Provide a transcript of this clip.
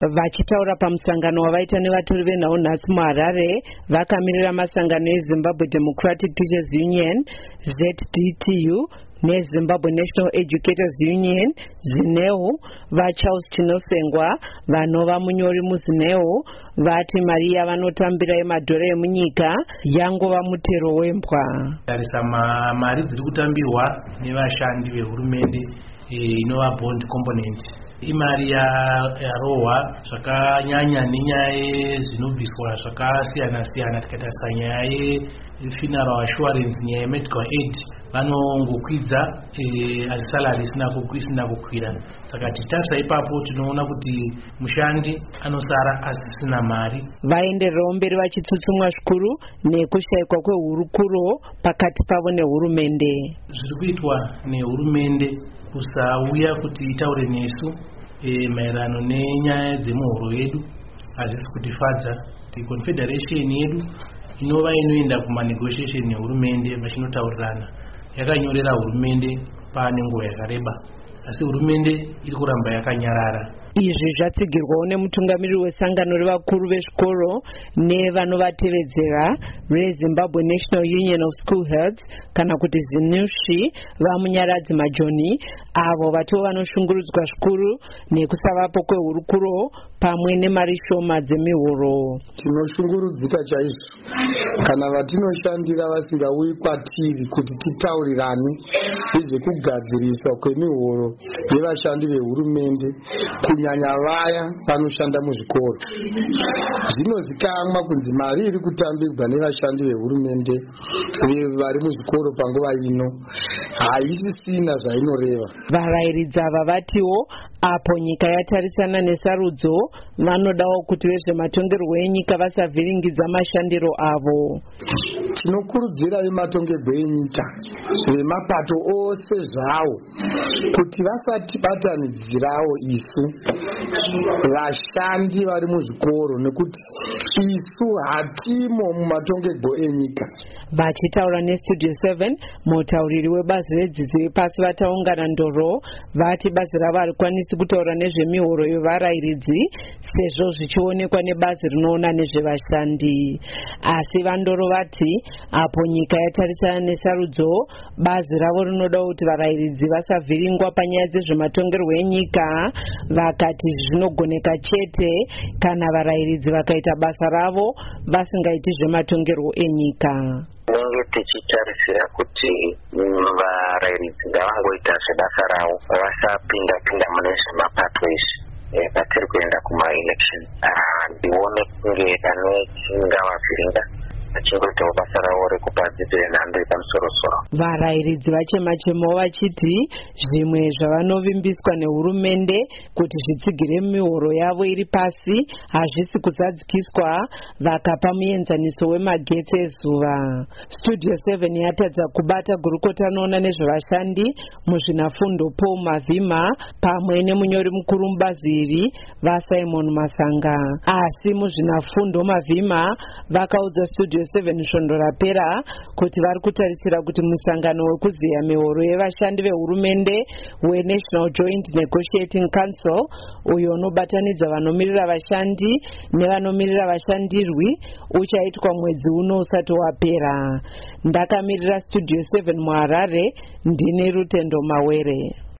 Vachitaura pamusangano wavaita nevatori venhau nhasi muHarare, vakamirira masangano eZimbabwe Democratic Teachers Union ZDTU neZimbabwe National Educators Union ZINEU, vaCharles Chinosengwa vanova munyori muZINEU vati mari yavanotambira yemadhora emunyika yangova mutero wembwa. Tarisa mari dziri kutambirwa nevashandi vehurumende inova bond component. Imari yarohwa zvakanyanya nenyaya yezvinobviswa zvakasiyana-siyana. Tikatarisa nyaya yefuneral assurance, nyaya yemedical aid vanongokwidza asi salary isina kukwira. Saka tichitarisa ipapo tinoona kuti mushandi anosara asisina mari. Vaendererawo mberi vachitsutsumwa zvikuru nekushayikwa kwehurukuro pakati pavo nehurumende. Zviri kuitwa nehurumende kusauya kuti itaure nesu maererano nenyaya dzemuhoro yedu hazvisi kutifadza. Kuti confederation yedu inova inoenda kumanegotiation nehurumende vachinotaurirana yakanyorera hurumende pane nguva yakareba, asi hurumende iri kuramba yakanyarara. Izvi zvatsigirwawo nemutungamiriri wesangano revakuru vezvikoro nevanovatevedzera reZimbabwe National Union of School Heads kana kuti ZINUSHI vamunyaradzi Majoni, avo vatiwo vanoshungurudzwa zvikuru nekusavapo kwehurukuro pamwe nemari shoma dzemihoro. Tinoshungurudzika chaizvo kana vatinoshandira vasingauyi kwatiri kuti titaurirane nezvekugadziriswa kwemihoro yevashandi vehurumende, kunyanya vaya vanoshanda muzvikoro. Zvinozikamwa kunzi mari iri kutambirwa nevashandi vehurumende vari muzvikoro panguva ino haisisina zvainoreva. Varayiridzi ava vatiwo apo nyika yatarisana nesarudzo vanodawo kuti vezvematongerwo enyika vasavhiringidza mashandiro avo. Tinokurudzira vematongerwo enyika vemapato ose zvawo kuti vasatibatanidzirawo isu vashandi vari muzvikoro nekuti isu hatimo mumatongerwo enyika. Vachitaura neStudio 7, mutauriri webazi redzidzo yepasi vataungana ndoro vati bazi ravo harikwanisi kutaura nezvemihoro yevarayiridzi sezvo zvichionekwa nebazi rinoona nezvevashandi. Asi vandoro vati apo nyika yatarisana nesarudzo, bazi ravo rinoda kuti varayiridzi vasavhiringwa panyaya dzezvematongerwo enyika. Vakati zvinogoneka chete kana varayiridzi vakaita basa ravo vasingaiti zvematongerwo enyika. Tinenge tichitarisira kuti varayiridzi ngavangoita zvebasa ravo, vasapinda mune zvemapato izvi patiri kuenda kuma-election. Ndione kunge pane chingavavhiringa achingoitawo basa ravo rekupa dzidzo yenhando yepamusoro-soro. Varayiridzi vachema-chemawo vachiti zvimwe zvavanovimbiswa nehurumende kuti zvitsigire mihoro yavo iri pasi hazvisi kuzadzikiswa vakapa muenzaniso wemagetsi ezuva. Studio 7 yatadza kubata gurukota anoona nezvevashandi muzvinafundo Paul Mavhima pamwe nemunyori mukuru mubazi iri vaSimon Masanga. Asi muzvinafundo Mavhima vakaudza Studio 7 svondo rapera kuti vari kutarisira kuti musangano wekuziya mihoro yevashandi vehurumende weNational Joint Negotiating Council uyo unobatanidza vanomirira vashandi nevanomirira vashandirwi uchaitwa mwedzi uno usati wapera. Ndakamirira Studio 7 muHarare, ndine Rutendo Mawere.